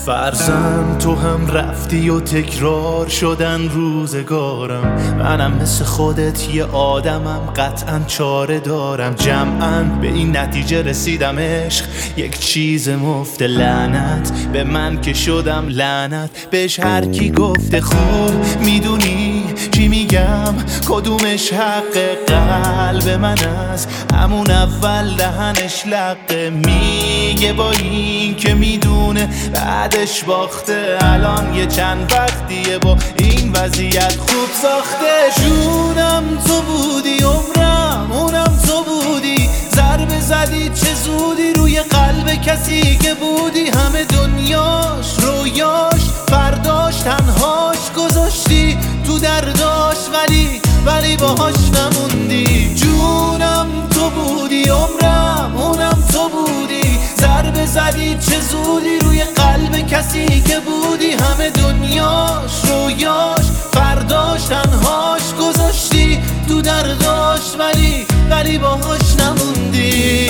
فرزند تو هم رفتی و تکرار شدن روزگارم. منم مثل خودت یه آدمم، قطعا چاره دارم. جمعاً به این نتیجه رسیدم عشق یک چیز مفت. لعنت به من که شدم لعنت بهش هر کی گفته. خوب میدونی چی میگم، کدومش حق قلب من است. همون اول دهنش لقه میگه با این که میدونه بعدش باخته. الان یه چند وقتیه با این وضعیت خوب ساخته. جونم تو بودی، عمرم اونم تو بودی. ضربه زدی چه زودی روی قلب کسی که بودی. همه دنیاش رویاش فرداش تنهاش گذاشتی تو درداش، ولی باهاش نموندی. جونم تو بودی، عمرم اونم تو بودی. ضربه زدی چه زودی روی قلب کسی که بودی. همه دنیاش رویاش فرداش تنهاش گذاشتی تو درداش، ولی باهاش نموندی.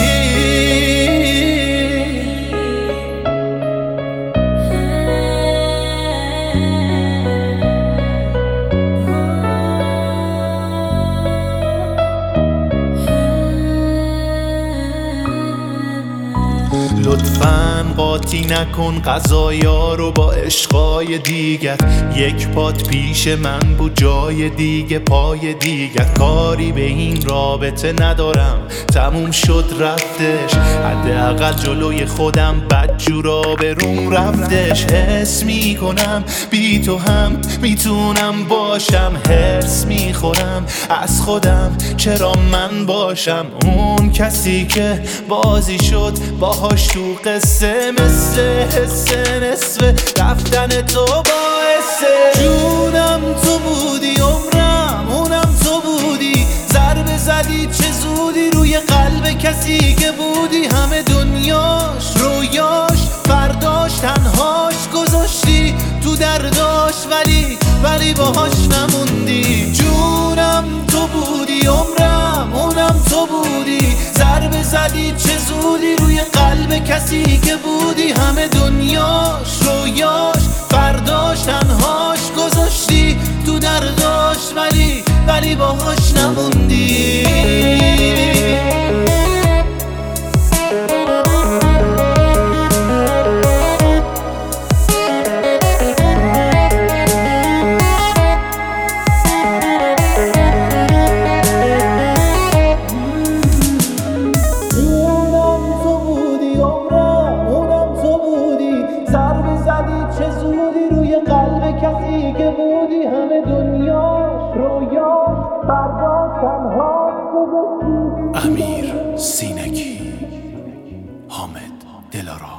لطفاً قاطی نکن قضایا رو با عشقای دیگر. یک پات پیش من بود جای دیگه پای دیگر. کاری به این رابطه ندارم، تموم شد رفتش. حداقل جلوی خودم بدجورا به روم رفتش. حس میکنم بی تو هم میتونم باشم. حرص میخورم از خودم چرا من باشم اون کسی که بازی شد باهاش تو قصه. مثل حس نصف رفتن تو باعثه. جونم تو بودی، عمرم اونم تو بودی. ضربه زدی چه زودی روی قلب کسی که بودی. همه دنیاش رویاش فرداش تنهاش گذاشتی تو درداش، ولی باهاش نموندی. جونم تو بودی، عمرم اونم تو بودی. ضربه زدی چه زودی روی قلب کسی که بودی. همه دنیاش رویاش فرداش تنهاش گذاشتی تو درداش، ولی باهاش نموندی. کسی که بودی همه دنیاش رویاش فرداش تنهاش گذاشتی. امیر سینگی، حامد دلارام.